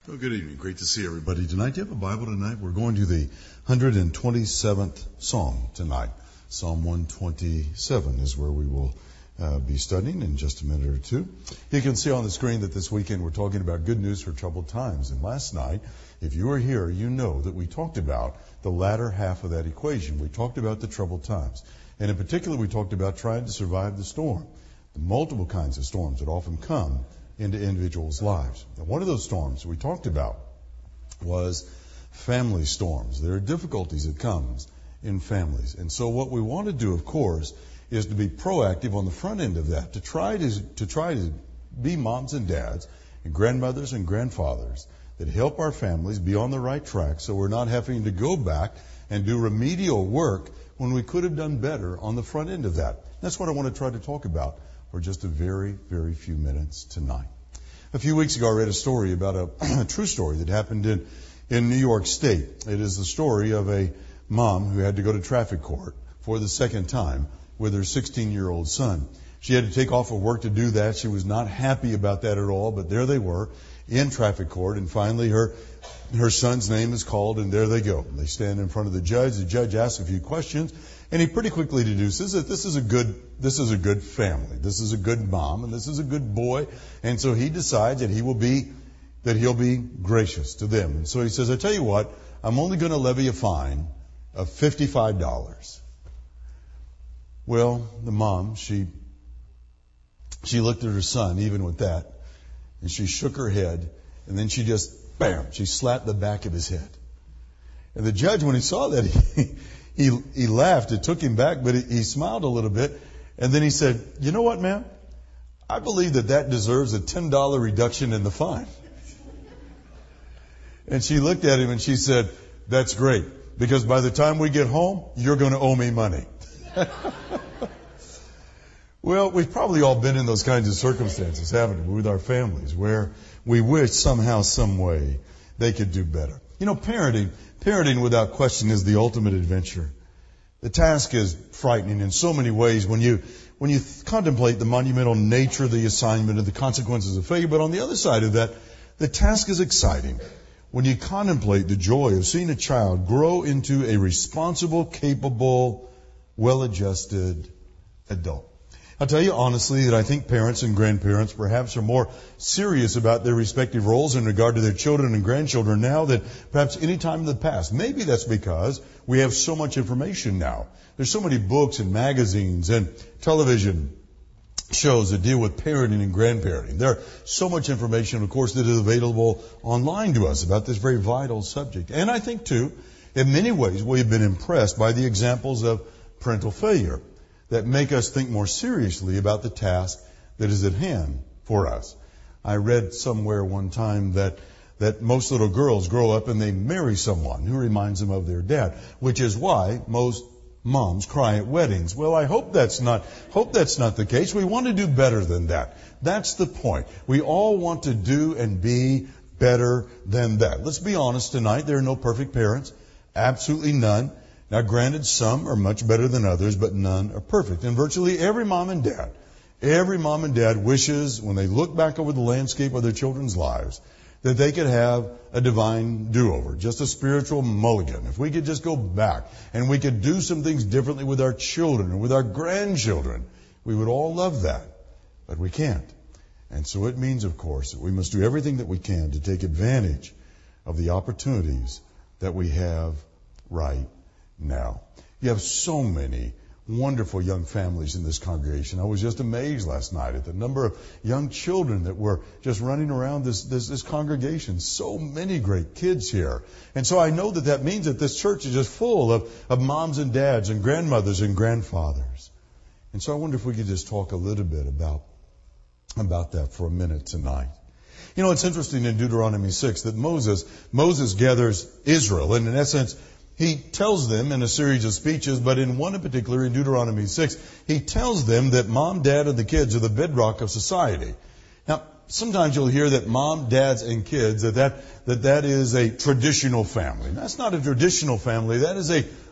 Well, good evening. Great to see everybody tonight. Do you have a Bible tonight? We're going to the 127th Psalm tonight. Psalm 127 is where we will be studying in just a minute or two. You can see on the screen that this weekend we're talking about good news for troubled times. And last night, if you were here, you know that we talked about the latter half of that equation. We talked about the troubled times. And in particular, we talked about trying to survive the storm, the multiple kinds of storms that often come into individuals' lives. And one of those storms we talked about was family storms. There are difficulties that comes in families. And so what we want to do, of course, is to be proactive on the front end of that, to try to be moms and dads and grandmothers and grandfathers that help our families be on the right track so we're not having to go back and do remedial work when we could have done better on the front end of that. That's what I want to try to talk about for just a very, very few minutes tonight. A few weeks ago, I read a story about a true story that happened in New York State. It is the story of a mom who had to go to traffic court for the second time with her 16-year-old son. She had to take off of work to do that. She was not happy about that at all, but there they were in traffic court, and finally her son's name is called, and there they go. They stand in front of the judge. The judge asks a few questions, and he pretty quickly deduces that this is a good family. This is a good mom, and this is a good boy. And so he decides that he'll be gracious to them. And so he says, I tell you what, I'm only going to levy a fine of $55. Well, the mom, she looked at her son, even with that, and she shook her head, and then she just, bam, she slapped the back of his head. And the judge, when he saw that, he laughed. It took him back, but he smiled a little bit. And then he said, you know what, ma'am? I believe that deserves a $10 reduction in the fine. And she looked at him and she said, that's great, because by the time we get home, you're going to owe me money. Well, we've probably all been in those kinds of circumstances, haven't we, with our families, where we wish somehow, some way, they could do better. You know, parenting without question is the ultimate adventure. The task is frightening in so many ways when you contemplate the monumental nature of the assignment and the consequences of failure. But on the other side of that, the task is exciting when you contemplate the joy of seeing a child grow into a responsible, capable, well-adjusted adult. I'll tell you honestly that I think parents and grandparents perhaps are more serious about their respective roles in regard to their children and grandchildren now than perhaps any time in the past. Maybe that's because we have so much information now. There's so many books and magazines and television shows that deal with parenting and grandparenting. There's so much information, of course, that is available online to us about this very vital subject. And I think, too, in many ways we've been impressed by the examples of parental failure that make us think more seriously about the task that is at hand for us. I read somewhere one time that most little girls grow up and they marry someone who reminds them of their dad, which is why most moms cry at weddings. Well, I hope that's not the case. We want to do better than that. That's the point. We all want to do and be better than that. Let's be honest tonight. There are no perfect parents. Absolutely none. Now, granted, some are much better than others, but none are perfect. And virtually every mom and dad wishes, when they look back over the landscape of their children's lives, that they could have a divine do-over, just a spiritual mulligan. If we could just go back and we could do some things differently with our children and with our grandchildren, we would all love that. But we can't. And so it means, of course, that we must do everything that we can to take advantage of the opportunities that we have right now. You have so many wonderful young families in this congregation. I was just amazed last night at the number of young children that were just running around this congregation. So many great kids here. And so I know that means that this church is just full of moms and dads and grandmothers and grandfathers. And so I wonder if we could just talk a little bit about that for a minute tonight. You know, it's interesting in Deuteronomy 6 that Moses gathers Israel, and in essence, he tells them in a series of speeches, but in one in particular, in Deuteronomy 6, he tells them that mom, dad, and the kids are the bedrock of society. Now, sometimes you'll hear that mom, dads, and kids, that is a traditional family. That's not a traditional family. That is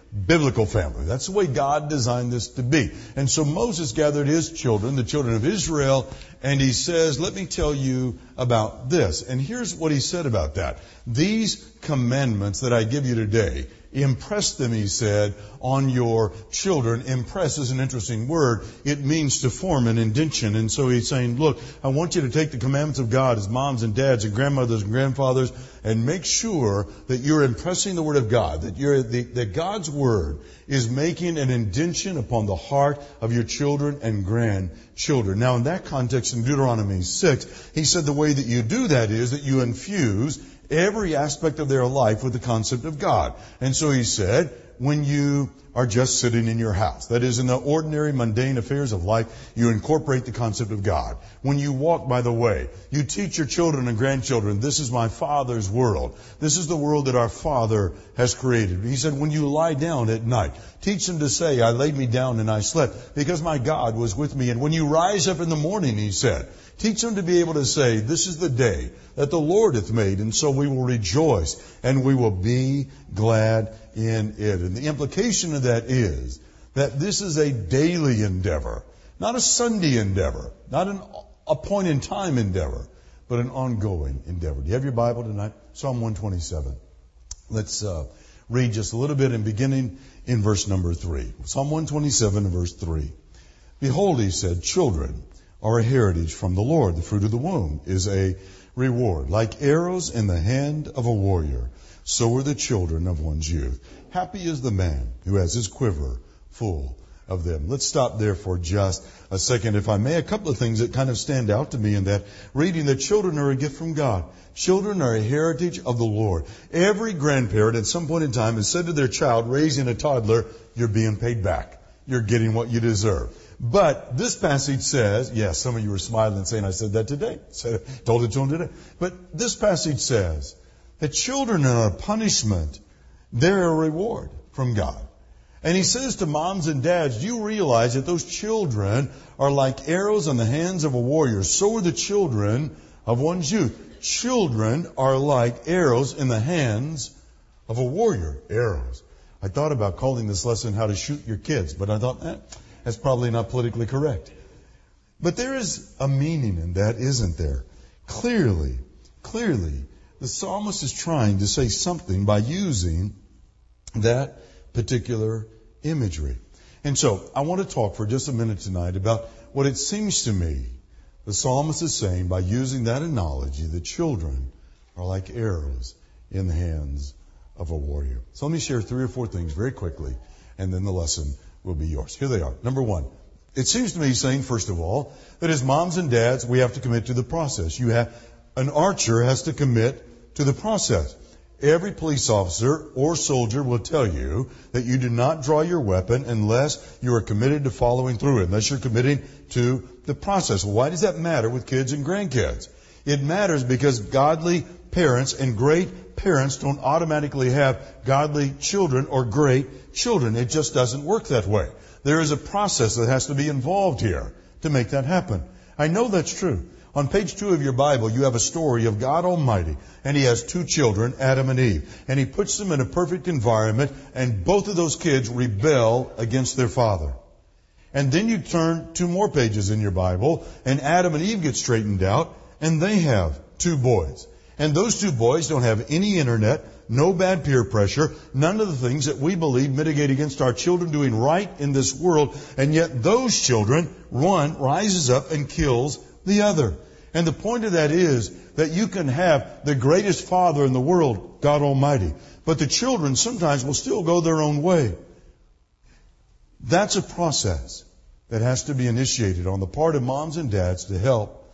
biblical family. That's the way God designed this to be. And so Moses gathered his children, the children of Israel, and he says, let me tell you about this. And here's what he said about that. These commandments that I give you today, impress them, he said, on your children. Impress is an interesting word. It means to form an indention. And so he's saying, look, I want you to take the commandments of God as moms and dads and grandmothers and grandfathers and make sure that you're impressing the Word of God, that God's Word is making an indention upon the heart of your children and grandchildren. Now, in that context, in Deuteronomy 6, he said the way that you do that is that you infuse every aspect of their life with the concept of God. And so he said, when you are just sitting in your house, that is, in the ordinary, mundane affairs of life, you incorporate the concept of God. When you walk by the way, you teach your children and grandchildren, this is my Father's world. This is the world that our Father has created. He said, when you lie down at night, teach them to say, I laid me down and I slept, because my God was with me. And when you rise up in the morning, he said, teach them to be able to say, this is the day that the Lord hath made, and so we will rejoice and we will be glad in it. And the implication of that is that this is a daily endeavor, not a Sunday endeavor, not a point in time endeavor, but an ongoing endeavor. Do you have your Bible tonight? Psalm 127. Let's read just a little bit, and beginning in verse number 3. Psalm 127 and verse 3. Behold, he said, children are a heritage from the Lord. The fruit of the womb is a reward. Like arrows in the hand of a warrior, so are the children of one's youth. Happy is the man who has his quiver full of them. Let's stop there for just a second, if I may. A couple of things that kind of stand out to me in that reading, that children are a gift from God. Children are a heritage of the Lord. Every grandparent at some point in time has said to their child raising a toddler, you're being paid back. You're getting what you deserve. But this passage says, yes, some of you were smiling and saying, I said that today. Told it to them today. But this passage says that children are a punishment. They're a reward from God. And he says to moms and dads, do you realize that those children are like arrows in the hands of a warrior? So are the children of one's youth. Children are like arrows in the hands of a warrior. Arrows. I thought about calling this lesson how to shoot your kids, but I thought, that's probably not politically correct. But there is a meaning in that, isn't there? Clearly, the psalmist is trying to say something by using that particular imagery. And so I want to talk for just a minute tonight about what it seems to me the psalmist is saying by using that analogy that children are like arrows in the hands of a warrior. So let me share 3 or 4 things very quickly, and then the lesson will be yours. Here they are. Number 1, it seems to me he's saying, first of all, that as moms and dads, we have to commit to the process. An archer has to commit to the process. Every police officer or soldier will tell you that you do not draw your weapon unless you are committed to following through it, unless you're committing to the process. Well, why does that matter with kids and grandkids? It matters because godly parents and great parents don't automatically have godly children or great children. It just doesn't work that way. There is a process that has to be involved here to make that happen. I know that's true. On page 2 of your Bible, you have a story of God Almighty, and He has 2 children, Adam and Eve. And He puts them in a perfect environment, and both of those kids rebel against their father. And then you turn 2 more pages in your Bible, and Adam and Eve get straightened out, and they have 2 boys. And those 2 boys don't have any internet, no bad peer pressure, none of the things that we believe mitigate against our children doing right in this world. And yet those children, one rises up and kills the other. And the point of that is that you can have the greatest father in the world, God Almighty, but the children sometimes will still go their own way. That's a process that has to be initiated on the part of moms and dads to help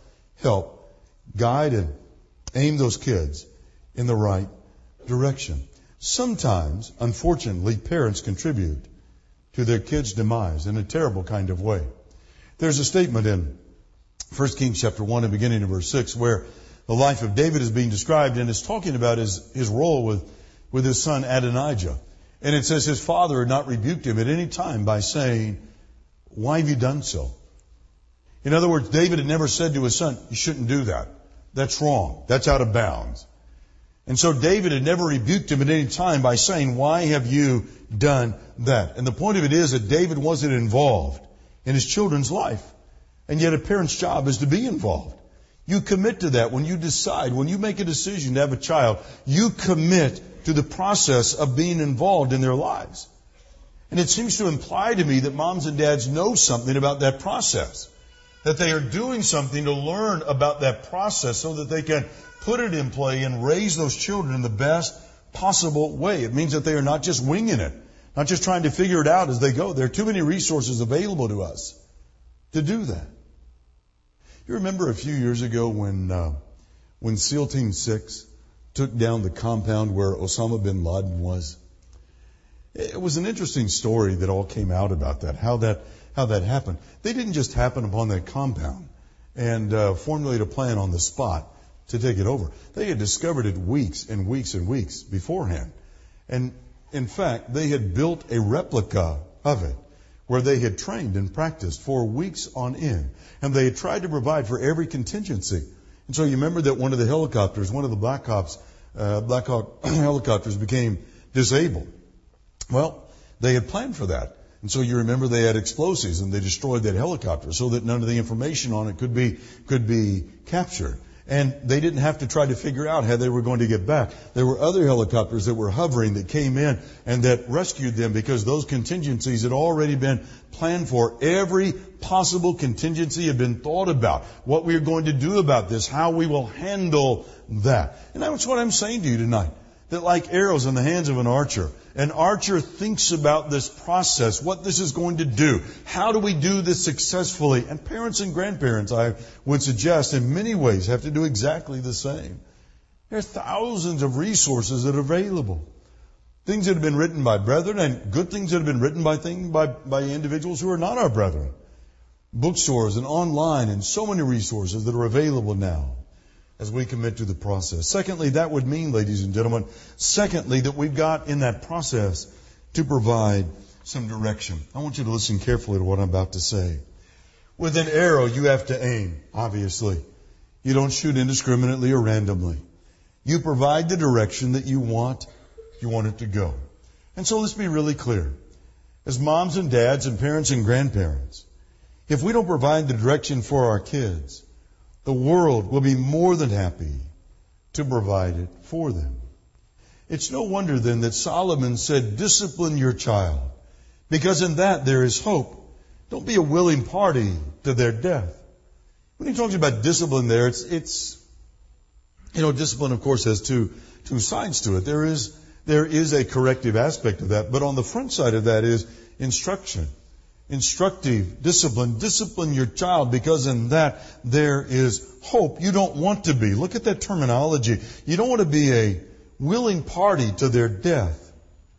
guide and aim those kids in the right direction. Sometimes, unfortunately, parents contribute to their kids' demise in a terrible kind of way. There's a statement in 1 Kings chapter 1 and beginning of verse 6 where the life of David is being described, and it's talking about his role with his son Adonijah. And it says his father had not rebuked him at any time by saying, why have you done so? In other words, David had never said to his son, you shouldn't do that. That's wrong. That's out of bounds. And so David had never rebuked him at any time by saying, why have you done that? And the point of it is that David wasn't involved in his children's life. And yet a parent's job is to be involved. You commit to that when you decide, when you make a decision to have a child, you commit to the process of being involved in their lives. And it seems to imply to me that moms and dads know something about that process. That they are doing something to learn about that process so that they can put it in play and raise those children in the best possible way. It means that they are not just winging it, not just trying to figure it out as they go. There are too many resources available to us to do that. You remember a few years ago when SEAL Team 6 took down the compound where Osama bin Laden was? It was an interesting story that all came out about that, how that happened. They didn't just happen upon that compound and formulate a plan on the spot to take it over. They had discovered it weeks and weeks and weeks beforehand. And in fact, they had built a replica of it where they had trained and practiced for weeks on end. And they had tried to provide for every contingency. And so you remember that one of the helicopters, one of the Black Hawk helicopters became disabled. Well, they had planned for that. And so you remember they had explosives and they destroyed that helicopter so that none of the information on it could be captured. And they didn't have to try to figure out how they were going to get back. There were other helicopters that were hovering that came in and that rescued them because those contingencies had already been planned for. Every possible contingency had been thought about. What we are going to do about this, how we will handle that. And that's what I'm saying to you tonight. That like arrows in the hands of an archer thinks about this process, what this is going to do. How do we do this successfully? And parents and grandparents, I would suggest, in many ways have to do exactly the same. There are thousands of resources that are available. Things that have been written by brethren and good things that have been written by individuals who are not our brethren. Bookstores and online and so many resources that are available now as we commit to the process. Secondly, that would mean, ladies and gentlemen, that we've got in that process to provide some direction. I want you to listen carefully to what I'm about to say. With an arrow, you have to aim, obviously. You don't shoot indiscriminately or randomly. You provide the direction that you want it to go. And so let's be really clear. As moms and dads and parents and grandparents, if we don't provide the direction for our kids, the world will be more than happy to provide it for them. It's no wonder then that Solomon said, discipline your child, because in that there is hope. Don't be a willing party to their death. When he talks about discipline there, it's discipline of course has two sides to it. There is a corrective aspect of that, but on the front side of that is instruction. Instructive discipline. Discipline your child because in that there is hope. You don't want to be. Look at that terminology. You don't want to be a willing party to their death.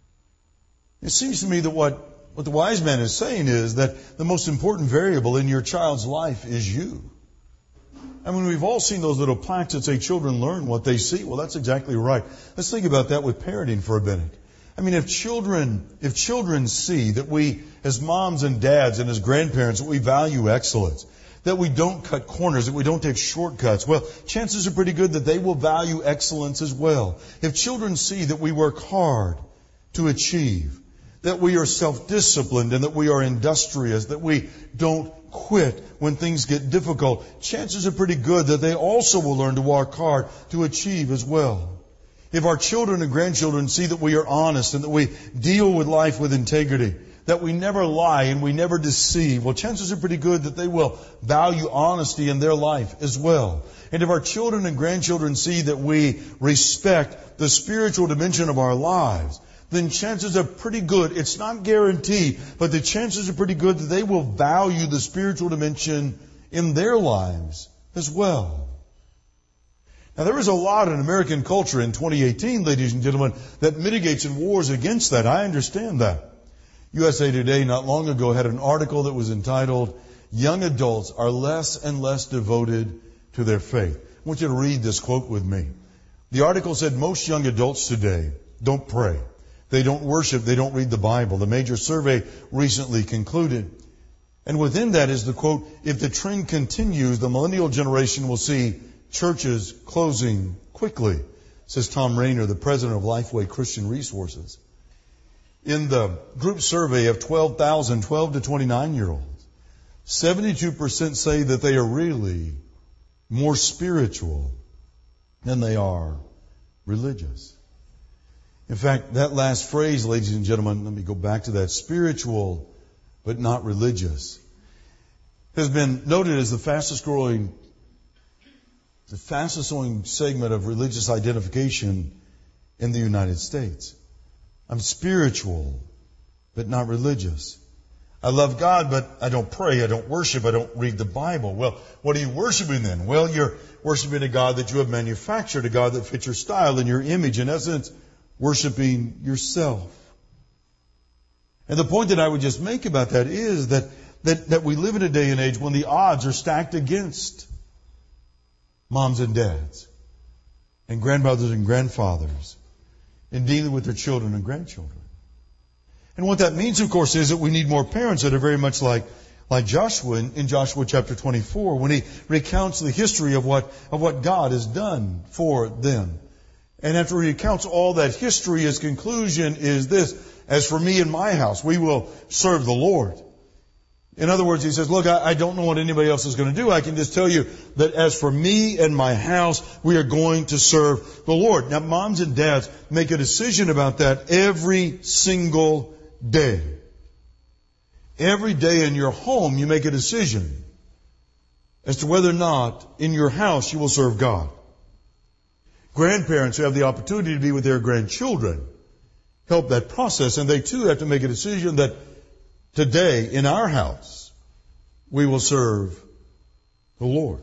It seems to me that what the wise man is saying is that the most important variable in your child's life is you. I mean, we've all seen those little plaques that say children learn what they see. Well, that's exactly right. Let's think about that with parenting for a minute. I mean, if children see that we, as moms and dads and as grandparents, that we value excellence, that we don't cut corners, that we don't take shortcuts, well, chances are pretty good that they will value excellence as well. If children see that we work hard to achieve, that we are self-disciplined and that we are industrious, that we don't quit when things get difficult, chances are pretty good that they also will learn to work hard to achieve as well. If our children and grandchildren see that we are honest and that we deal with life with integrity, that we never lie and we never deceive, well, chances are pretty good that they will value honesty in their life as well. And if our children and grandchildren see that we respect the spiritual dimension of our lives, then chances are pretty good, it's not guaranteed, but the chances are pretty good that they will value the spiritual dimension in their lives as well. Now, there is a lot in American culture in 2018, ladies and gentlemen, that mitigates and wars against that. I understand that. USA Today not long ago had an article that was entitled, Young Adults Are Less and Less Devoted to Their Faith. I want you to read this quote with me. The article said, most young adults today don't pray. They don't worship. They don't read the Bible. The major survey recently concluded. And within that is the quote, if the trend continues, the millennial generation will see churches closing quickly, says Tom Rayner, the president of Lifeway Christian Resources. In the group survey of 12,000 12 to 29-year-olds, 72% say that they are really more spiritual than they are religious. In fact, that last phrase, ladies and gentlemen, let me go back to that, spiritual but not religious, has been noted as the fastest growing segment of religious identification in the United States. I'm spiritual, but not religious. I love God, but I don't pray, I don't worship, I don't read the Bible. Well, what are you worshiping then? Well, you're worshiping a God that you have manufactured, a God that fits your style and your image. In essence, worshiping yourself. And the point that I would just make about that is that we live in a day and age when the odds are stacked against moms and dads and grandmothers and grandfathers in dealing with their children and grandchildren. And what that means, of course, is that we need more parents that are very much like Joshua in Joshua chapter 24, when he recounts the history of what God has done for them. And after he recounts all that history, his conclusion is this: as for me and my house, we will serve the Lord. In other words, he says, look, I don't know what anybody else is going to do. I can just tell you that as for me and my house, we are going to serve the Lord. Now, moms and dads, make a decision about that every single day. Every day in your home, you make a decision as to whether or not in your house you will serve God. Grandparents who have the opportunity to be with their grandchildren help that process, and they too have to make a decision that today, in our house, we will serve the Lord.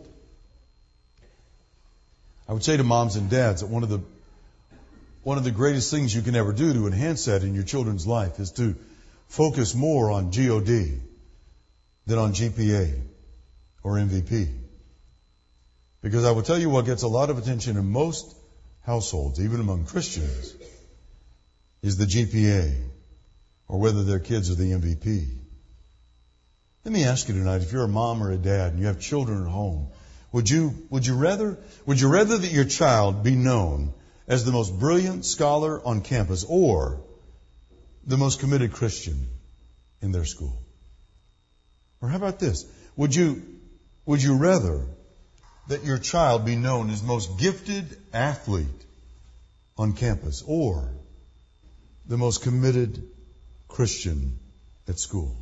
I would say to moms and dads that one of the greatest things you can ever do to enhance that in your children's life is to focus more on GOD than on GPA or MVP. Because I will tell you what gets a lot of attention in most households, even among Christians, is the GPA, or whether their kids are the MVP. Let me ask you tonight, if you're a mom or a dad and you have children at home, would you rather that your child be known as the most brilliant scholar on campus or the most committed Christian in their school? Or how about this? Would you rather that your child be known as the most gifted athlete on campus or the most committed Christian at school?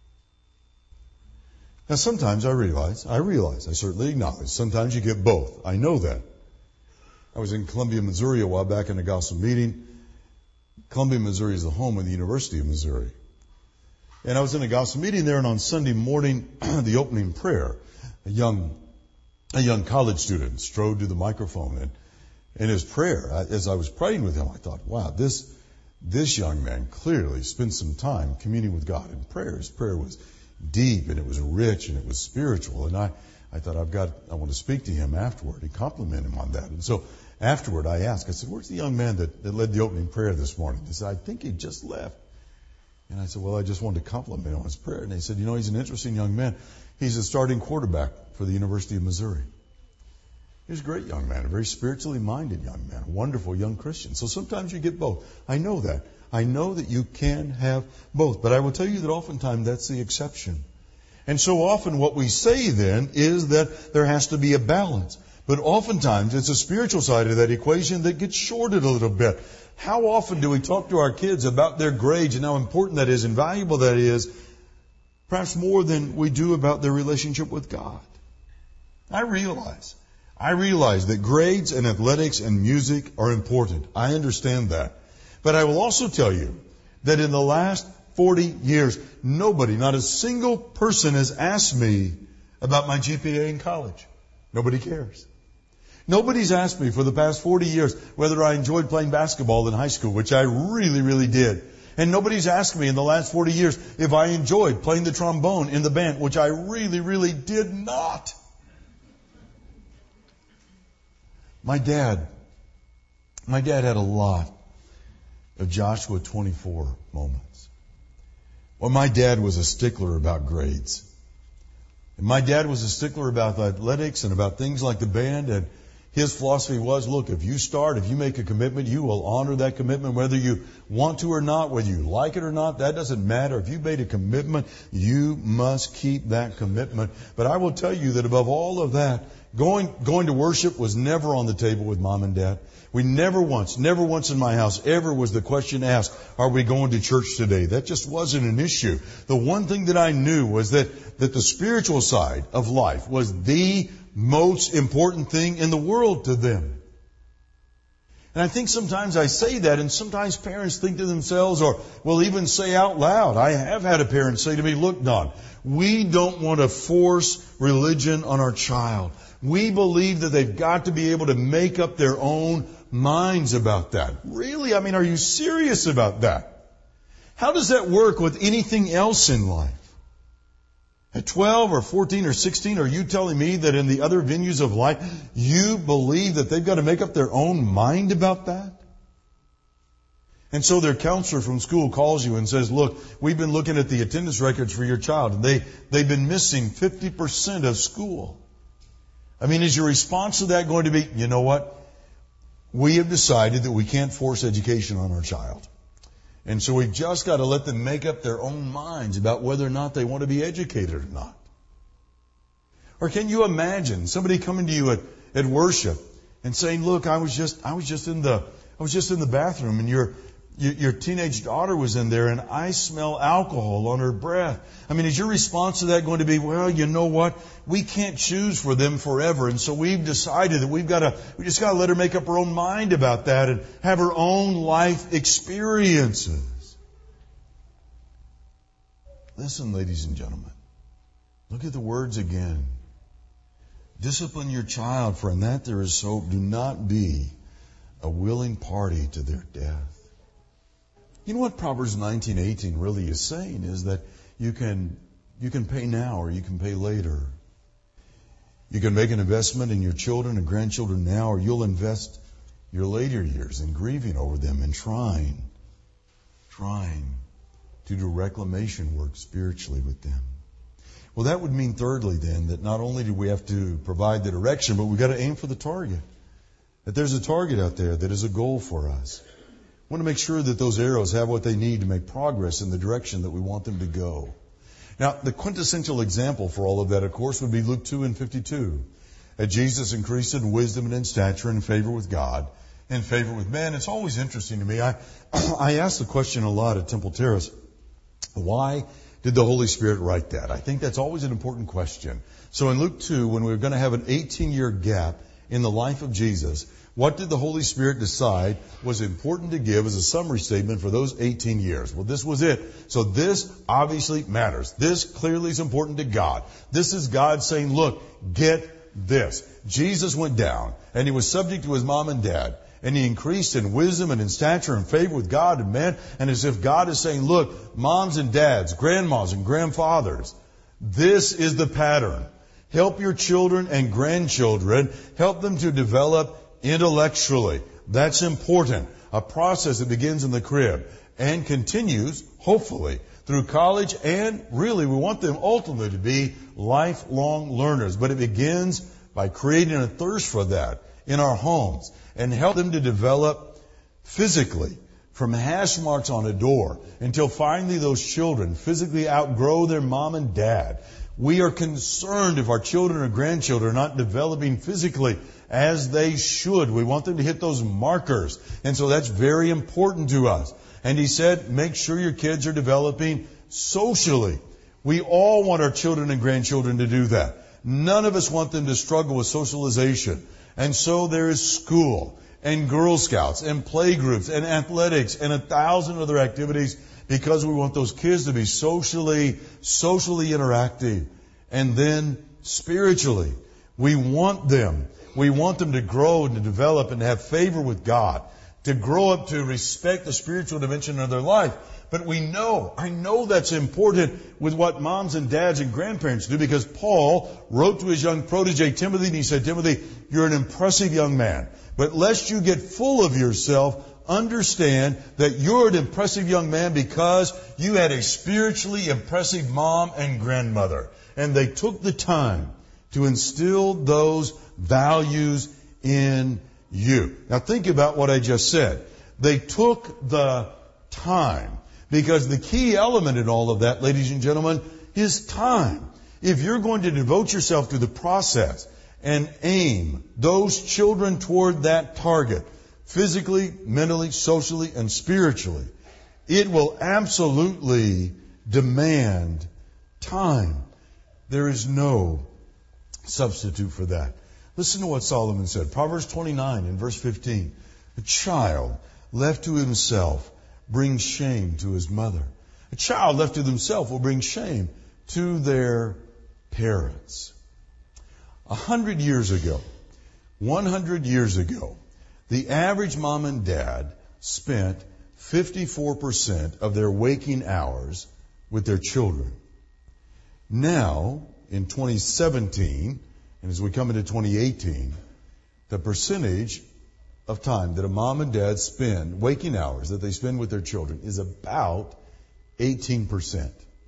Now, sometimes I realize, I certainly acknowledge, sometimes you get both. I know that. I was in Columbia, Missouri a while back in a gospel meeting. Columbia, Missouri is the home of the University of Missouri. And I was in a gospel meeting there, and on Sunday morning, the opening prayer, a young college student strode to the microphone, and in his prayer, as I was praying with him, I thought, wow, this young man clearly spent some time communing with God in prayer. His prayer was deep, and it was rich, and it was spiritual. And I thought, I want to speak to him afterward and compliment him on that. And so afterward, I said, where's the young man that led the opening prayer this morning? He said, I think he just left. And I said, well, I just wanted to compliment him on his prayer. And they said, he's an interesting young man. He's a starting quarterback for the University of Missouri. He's a great young man, a very spiritually minded young man, a wonderful young Christian. So sometimes you get both. I know that. I know that you can have both. But I will tell you that oftentimes that's the exception. And so often what we say then is that there has to be a balance. But oftentimes it's a spiritual side of that equation that gets shorted a little bit. How often do we talk to our kids about their grades and how important that is and valuable that is, perhaps more than we do about their relationship with God? I realize that grades and athletics and music are important. I understand that. But I will also tell you that in the last 40 years, nobody, not a single person has asked me about my GPA in college. Nobody cares. Nobody's asked me for the past 40 years whether I enjoyed playing basketball in high school, which I really, really did. And nobody's asked me in the last 40 years if I enjoyed playing the trombone in the band, which I really, really did not. My dad had a lot of Joshua 24 moments. Well, my dad was a stickler about grades. And my dad was a stickler about athletics and about things like the band. And His philosophy was, look, if you make a commitment, you will honor that commitment whether you want to or not, whether you like it or not, that doesn't matter. If you made a commitment, you must keep that commitment. But I will tell you that above all of that, going to worship was never on the table with Mom and Dad. We never once in my house ever was the question asked, are we going to church today? That just wasn't an issue. The one thing that I knew was that the spiritual side of life was the most important thing in the world to them. And I think sometimes I say that, and sometimes parents think to themselves, or will even say out loud, I have had a parent say to me, look, Don, we don't want to force religion on our child. We believe that they've got to be able to make up their own minds about that. Really? I mean, are you serious about that? How does that work with anything else in life? At 12 or 14 or 16, are you telling me that in the other venues of life, you believe that they've got to make up their own mind about that? And so their counselor from school calls you and says, look, we've been looking at the attendance records for your child, and they've been missing 50% of school. I mean, is your response to that going to be, you know what? We have decided that we can't force education on our child. And so we've just got to let them make up their own minds about whether or not they want to be educated or not. Or can you imagine somebody coming to you at worship and saying, look, I was just in the bathroom, and your teenage daughter was in there, and I smell alcohol on her breath. I mean, is your response to that going to be, well, you know what? We can't choose for them forever, and so we've decided that we just got to let her make up her own mind about that and have her own life experiences. Listen, ladies and gentlemen, look at the words again. Discipline your child, for in that there is hope. Do not be a willing party to their death. You know what Proverbs 19:18 really is saying is that you can pay now or you can pay later. You can make an investment in your children and grandchildren now, or you'll invest your later years in grieving over them and trying to do reclamation work spiritually with them. Well, that would mean thirdly then that not only do we have to provide the direction, but we've got to aim for the target. That there's a target out there that is a goal for us. We want to make sure that those arrows have what they need to make progress in the direction that we want them to go. Now, the quintessential example for all of that, of course, would be Luke 2:52. As Jesus increased in wisdom and in stature and in favor with God, in favor with men. It's always interesting to me. I ask the question a lot at Temple Terrace. Why did the Holy Spirit write that? I think that's always an important question. So in Luke 2, when we were going to have an 18-year gap in the life of Jesus, what did the Holy Spirit decide was important to give as a summary statement for those 18 years? Well, this was it. So this obviously matters. This clearly is important to God. This is God saying, look, get this. Jesus went down, and he was subject to his mom and dad, and he increased in wisdom and in stature and favor with God and men. And as if God is saying, look, moms and dads, grandmas and grandfathers, this is the pattern. Help your children and grandchildren. Help them to develop intellectually. That's important. A process that begins in the crib and continues, hopefully, through college, and really we want them ultimately to be lifelong learners. But it begins by creating a thirst for that in our homes and help them to develop physically from hash marks on a door until finally those children physically outgrow their mom and dad. We are concerned if our children or grandchildren are not developing physically as they should. We want them to hit those markers. And so that's very important to us. And he said, make sure your kids are developing socially. We all want our children and grandchildren to do that. None of us want them to struggle with socialization. And so there is school and Girl Scouts and playgroups and athletics and 1,000 other activities because we want those kids to be socially interactive. And then spiritually, we want them to grow and to develop and to have favor with God, to grow up to respect the spiritual dimension of their life. But I know that's important with what moms and dads and grandparents do, because Paul wrote to his young protege Timothy, and he said, Timothy, you're an impressive young man, but lest you get full of yourself, understand that you're an impressive young man because you had a spiritually impressive mom and grandmother. And they took the time to instill those values in you. Now think about what I just said. They took the time, because the key element in all of that, ladies and gentlemen, is time. If you're going to devote yourself to the process and aim those children toward that target, physically, mentally, socially, and spiritually, it will absolutely demand time. There is no substitute for that. Listen to what Solomon said. Proverbs 29 and verse 15. A child left to himself brings shame to his mother. A child left to himself will bring shame to their parents. 100 years ago, 100 years ago, the average mom and dad spent 54% of their waking hours with their children. Now, in 2017, and as we come into 2018, the percentage of time that a mom and dad spend, waking hours that they spend with their children, is about 18%. So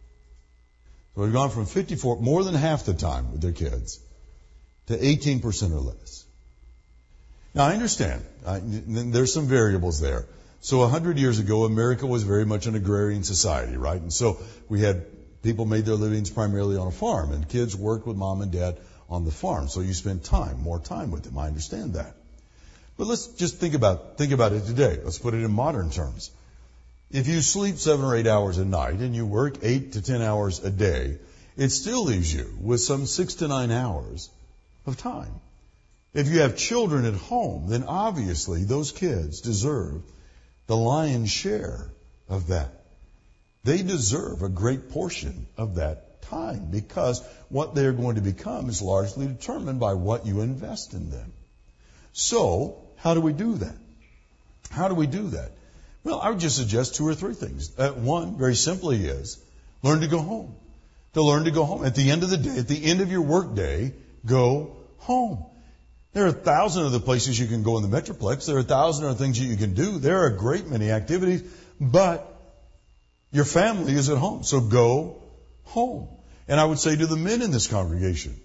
we've gone from 54, more than half the time with their kids, to 18% or less. Now I understand, there's some variables there. So 100 years ago, America was very much an agrarian society, right? And so we had people made their livings primarily on a farm, and kids worked with mom and dad on the farm. So you spend more time with them. I understand that. But let's just think about it today. Let's put it in modern terms. If you sleep 7 or 8 hours a night and you work 8 to 10 hours a day, it still leaves you with some 6 to 9 hours of time. If you have children at home, then obviously those kids deserve the lion's share of that. They deserve a great portion of that time, because what they're going to become is largely determined by what you invest in them. So, how do we do that? How do we do that? Well, I would just suggest 2 or 3 things. One, very simply, is learn to go home. To learn to go home. At the end of the day, at the end of your work day, go home. There are 1,000 other places you can go in the Metroplex. There are 1,000 other things that you can do. There are a great many activities, but your family is at home. So go home. And I would say to the men in this congregation,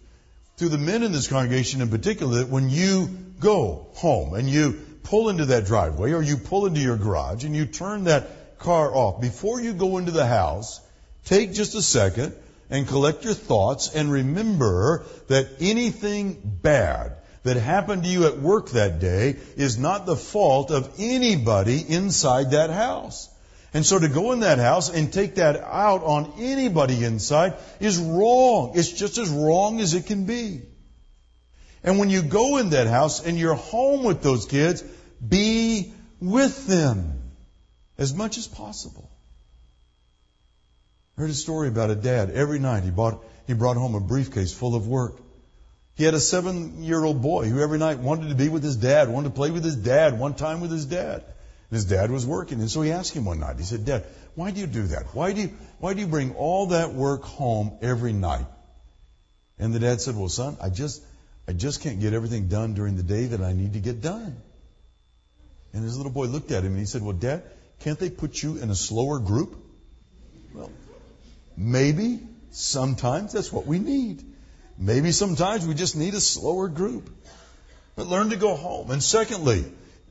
in particular, that when you go home and you pull into that driveway or you pull into your garage and you turn that car off, before you go into the house, take just a second and collect your thoughts and remember that anything bad that happened to you at work that day is not the fault of anybody inside that house. And so to go in that house and take that out on anybody inside is wrong. It's just as wrong as it can be. And when you go in that house and you're home with those kids, be with them as much as possible. I heard a story about a dad. Every night he brought home a briefcase full of work. He had a 7-year-old boy who every night wanted to be with his dad, wanted to play with his dad, one time with his dad. And his dad was working. And so he asked him one night, he said, "Dad, why do you do that? Why do you bring all that work home every night?" And the dad said, "Well, son, I just can't get everything done during the day that I need to get done." And his little boy looked at him and he said, "Well, Dad, can't they put you in a slower group?" Well, maybe sometimes that's what we need. Maybe sometimes we just need a slower group. But learn to go home. And secondly,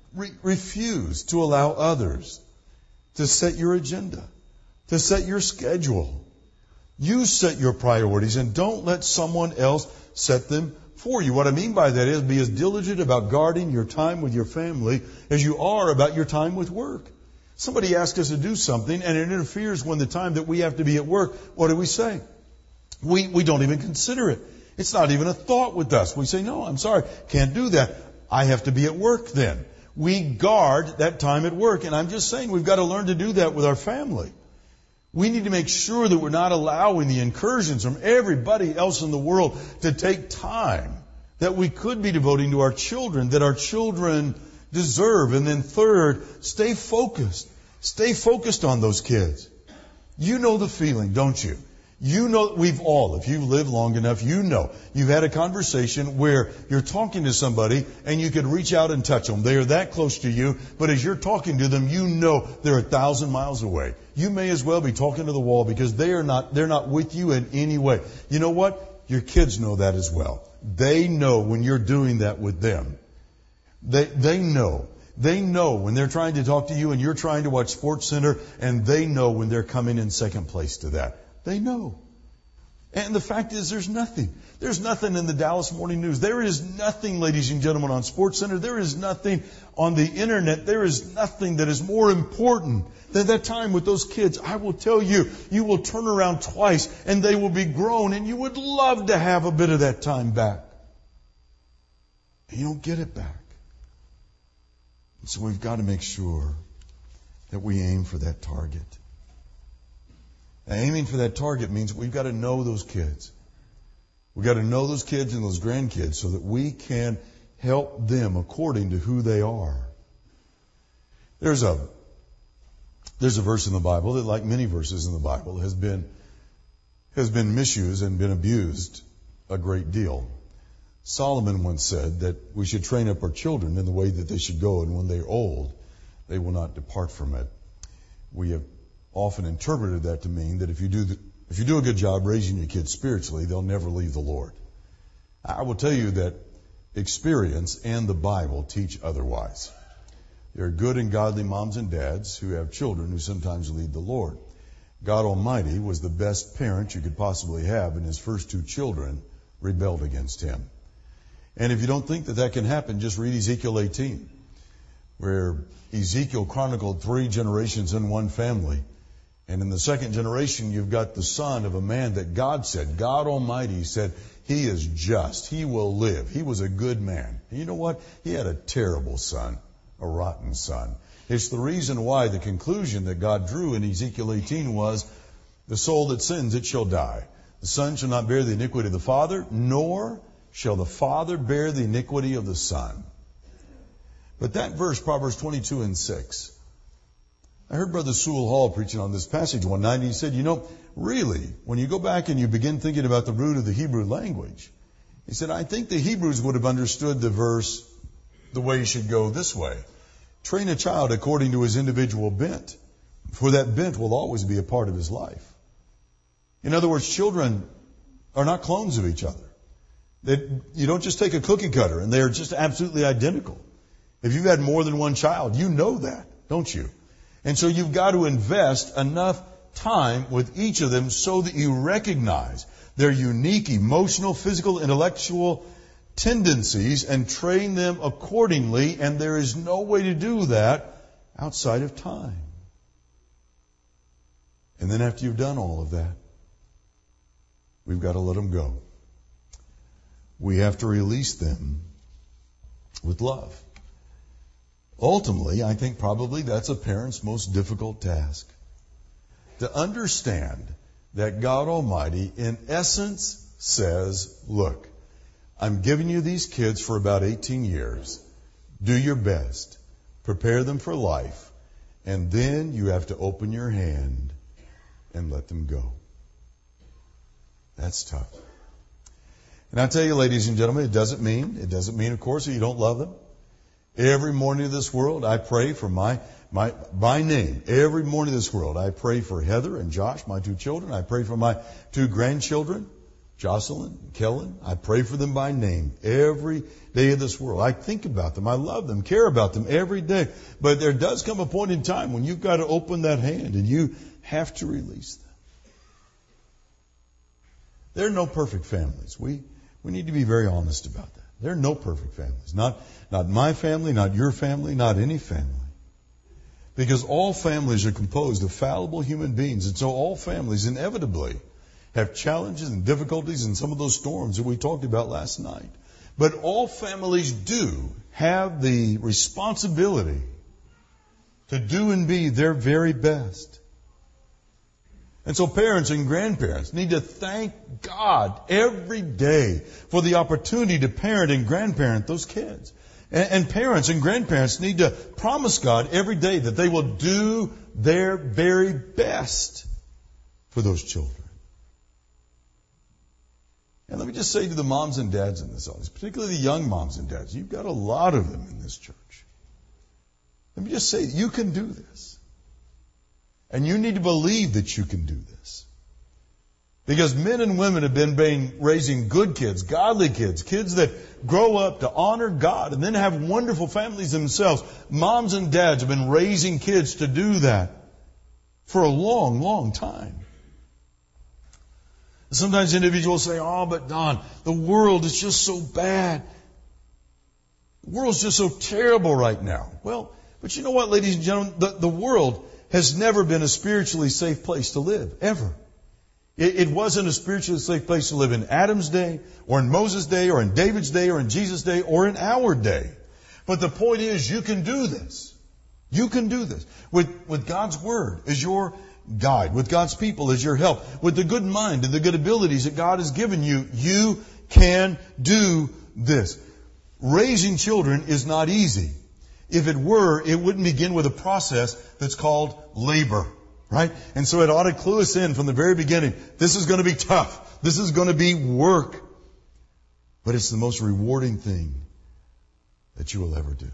refuse to allow others to set your agenda, to set your schedule. You set your priorities and don't let someone else set them for you. What I mean by that is be as diligent about guarding your time with your family as you are about your time with work. Somebody asks us to do something and it interferes when the time that we have to be at work. What do we say? We don't even consider it. It's not even a thought with us. We say, "No, I'm sorry, can't do that. I have to be at work then." We guard that time at work. And I'm just saying we've got to learn to do that with our family. We need to make sure that we're not allowing the incursions from everybody else in the world to take time that we could be devoting to our children, that our children deserve. And then third, stay focused. Stay focused on those kids. You know the feeling, don't you? You know, we've all, if you've lived long enough, you know, you've had a conversation where you're talking to somebody and you could reach out and touch them. They are that close to you, but as you're talking to them, you know they're 1,000 miles away. You may as well be talking to the wall because they're not with you in any way. You know what? Your kids know that as well. They know when you're doing that with them They know. They know when they're trying to talk to you and you're trying to watch SportsCenter, and they know when they're coming in second place to that. They know. And the fact is, there's nothing. There's nothing in the Dallas Morning News. There is nothing, ladies and gentlemen, on SportsCenter. There is nothing on the internet. There is nothing that is more important than that time with those kids. I will tell you, you will turn around twice and they will be grown, and you would love to have a bit of that time back. And you don't get it back. And so we've got to make sure that we aim for that target. Now, aiming for that target means we've got to know those kids. We've got to know those kids and those grandkids so that we can help them according to who they are. There's a verse in the Bible that, like many verses in the Bible, has been misused and been abused a great deal. Solomon once said that we should train up our children in the way that they should go, and when they're old, they will not depart from it. We have often interpreted that to mean that if you do a good job raising your kids spiritually, they'll never leave the Lord. I will tell you that experience and the Bible teach otherwise. There are good and godly moms and dads who have children who sometimes leave the Lord. God Almighty was the best parent you could possibly have, and his first two children rebelled against him. And if you don't think that that can happen, just read Ezekiel 18, where Ezekiel chronicled 3 generations in one family. And in the second generation, you've got the son of a man that God said, God Almighty said, he is just. He will live. He was a good man. And you know what? He had a terrible son, a rotten son. It's the reason why the conclusion that God drew in Ezekiel 18 was, the soul that sins, it shall die. The son shall not bear the iniquity of the father, nor shall the father bear the iniquity of the son. But that verse, Proverbs 22:6, I heard Brother Sewell Hall preaching on this passage one night, and he said, really, when you go back and you begin thinking about the root of the Hebrew language, he said, I think the Hebrews would have understood the verse the way it should go this way. Train a child according to his individual bent, for that bent will always be a part of his life. In other words, children are not clones of each other. You don't just take a cookie cutter and they're just absolutely identical. If you've had more than one child, you know that, don't you? And so you've got to invest enough time with each of them so that you recognize their unique emotional, physical, intellectual tendencies and train them accordingly. And there is no way to do that outside of time. And then after you've done all of that, we've got to let them go. We have to release them with love. Ultimately, I think probably that's a parent's most difficult task. To understand that God Almighty, in essence, says, look, I'm giving you these kids for about 18 years. Do your best. Prepare them for life. And then you have to open your hand and let them go. That's tough. And I tell you, ladies and gentlemen, it doesn't mean, of course, that you don't love them. Every morning of this world, I pray for by name. Every morning of this world, I pray for Heather and Josh, my 2 children. I pray for my 2 grandchildren, Jocelyn and Kellen. I pray for them by name every day of this world. I think about them. I love them, care about them every day. But there does come a point in time when you've got to open that hand and you have to release them. There are no perfect families. We need to be very honest about that. There are no perfect families. Not my family, not your family, not any family. Because all families are composed of fallible human beings. And so all families inevitably have challenges and difficulties and some of those storms that we talked about last night. But all families do have the responsibility to do and be their very best. And so parents and grandparents need to thank God every day for the opportunity to parent and grandparent those kids. And parents and grandparents need to promise God every day that they will do their very best for those children. And let me just say to the moms and dads in this audience, particularly the young moms and dads, you've got a lot of them in this church. Let me just say, you can do this. And you need to believe that you can do this. Because men and women have been raising good kids, godly kids, kids that grow up to honor God and then have wonderful families themselves. Moms and dads have been raising kids to do that for a long, long time. Sometimes individuals say, oh, but Don, the world is just so bad. The world's just so terrible right now. Well, but you know what, ladies and gentlemen? The world has never been a spiritually safe place to live, ever. It wasn't a spiritually safe place to live in Adam's day, or in Moses' day, or in David's day, or in Jesus' day, or in our day. But the point is, you can do this. You can do this. With God's Word as your guide, with God's people as your help, with the good mind and the good abilities that God has given you, you can do this. Raising children is not easy. If it were, it wouldn't begin with a process that's called labor. Right? And so it ought to clue us in from the very beginning. This is going to be tough. This is going to be work. But it's the most rewarding thing that you will ever do.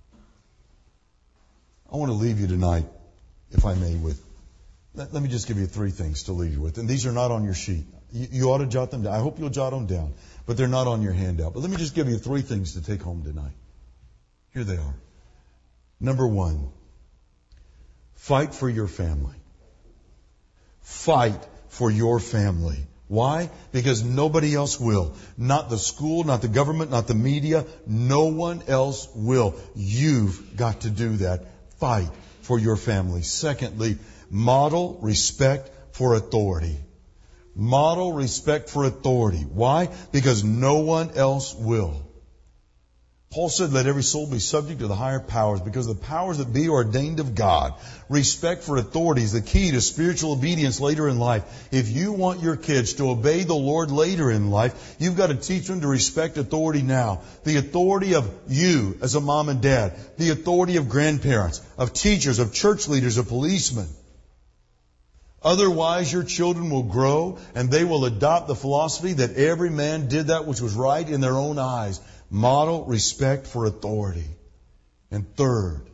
I want to leave you tonight, if I may, with, let me just give you 3 things to leave you with. And these are not on your sheet. You ought to jot them down. I hope you'll jot them down. But they're not on your handout. But let me just give you 3 things to take home tonight. Here they are. Number 1, fight for your family. Fight for your family. Why? Because nobody else will. Not the school, not the government, not the media. No one else will. You've got to do that. Fight for your family. Secondly, model respect for authority. Model respect for authority. Why? Because no one else will. Paul said, let every soul be subject to the higher powers, because the powers that be are ordained of God. Respect for authority is the key to spiritual obedience later in life. If you want your kids to obey the Lord later in life, you've got to teach them to respect authority now. The authority of you as a mom and dad. The authority of grandparents, of teachers, of church leaders, of policemen. Otherwise, your children will grow and they will adopt the philosophy that every man did that which was right in their own eyes. Model respect for authority. And third,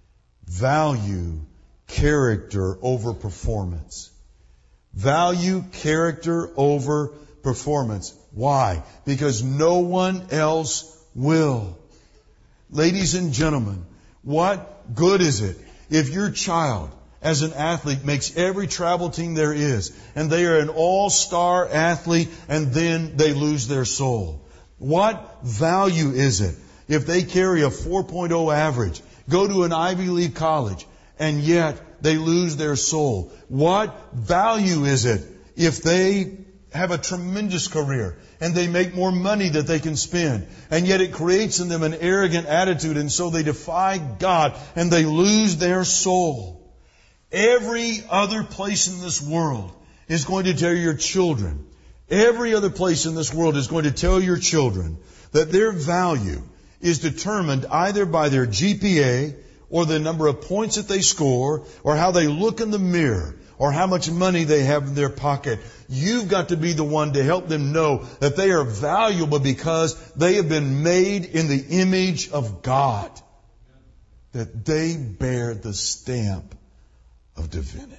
value character over performance. Value character over performance. Why? Because no one else will. Ladies and gentlemen, what good is it if your child, as an athlete, makes every travel team there is, and they are an all-star athlete, and then they lose their soul? What value is it if they carry a 4.0 average, go to an Ivy League college, and yet they lose their soul? What value is it if they have a tremendous career and they make more money that they can spend, and yet it creates in them an arrogant attitude, and so they defy God and they lose their soul? Every other place in this world is going to tell your children, every other place in this world is going to tell your children that their value is determined either by their GPA or the number of points that they score or how they look in the mirror or how much money they have in their pocket. You've got to be the one to help them know that they are valuable because they have been made in the image of God, that they bear the stamp of divinity.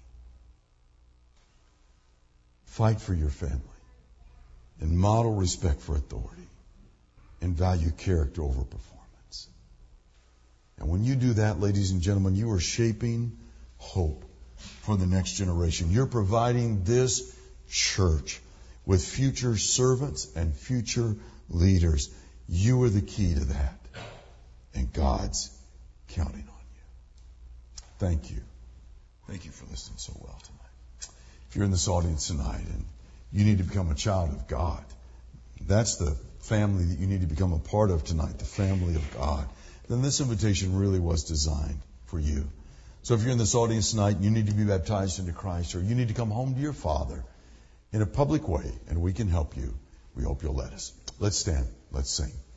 Fight for your family and model respect for authority and value character over performance. And when you do that, ladies and gentlemen, you are shaping hope for the next generation. You're providing this church with future servants and future leaders. You are the key to that. And God's counting on you. Thank you. Thank you for listening so well tonight. If you're in this audience tonight and you need to become a child of God, that's the family that you need to become a part of tonight, the family of God, then this invitation really was designed for you. So if you're in this audience tonight and you need to be baptized into Christ, or you need to come home to your Father in a public way, and we can help you, we hope you'll let us. Let's stand. Let's sing.